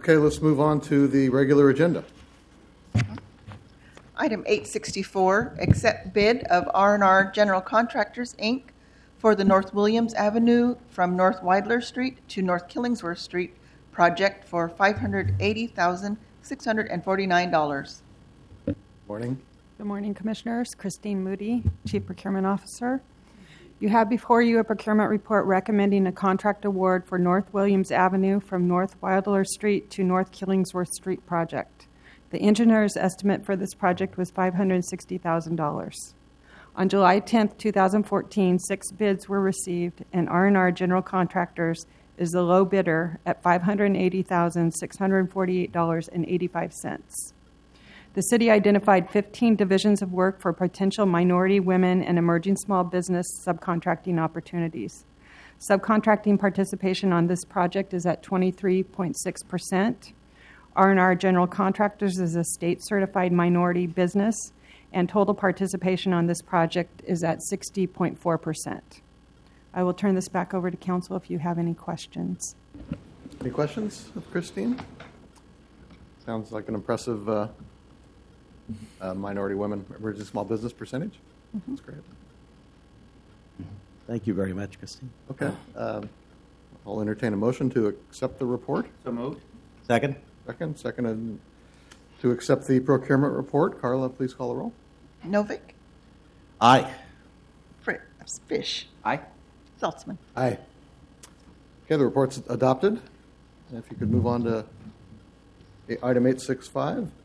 Okay, let's move on to the regular agenda. Item 864, accept bid of R&R General Contractors, Inc. for the North Williams Avenue from North Weidler Street to North Killingsworth Street project for $580,649. Morning. Good morning, Commissioners. Christine Moody, Chief Procurement Officer. You have before you a procurement report recommending a contract award for North Williams Avenue from North Wilder Street to North Killingsworth Street project. The engineer's estimate for this project was $560,000. On July 10, 2014, 6 bids were received, and R&R General Contractors is the low bidder at $580,648.85. The city identified 15 divisions of work for potential minority, women, and emerging small business subcontracting opportunities. Subcontracting participation on this project is at 23.6%. R&R General Contractors is a state-certified minority business, and total participation on this project is at 60.4%. I will turn this back over to Council if you have any questions. Any questions of Christine? Sounds like an impressive minority women emerging small business percentage. Mm-hmm. That's great. Thank you very much, Christine. Okay. I'll entertain a motion to accept the report. So moved. Second. Second to accept the procurement report. Carla, please call the roll. Novick, Aye. Fish, Aye. Saltzman. Aye. Okay, the report's adopted. And if you could move on to item 865.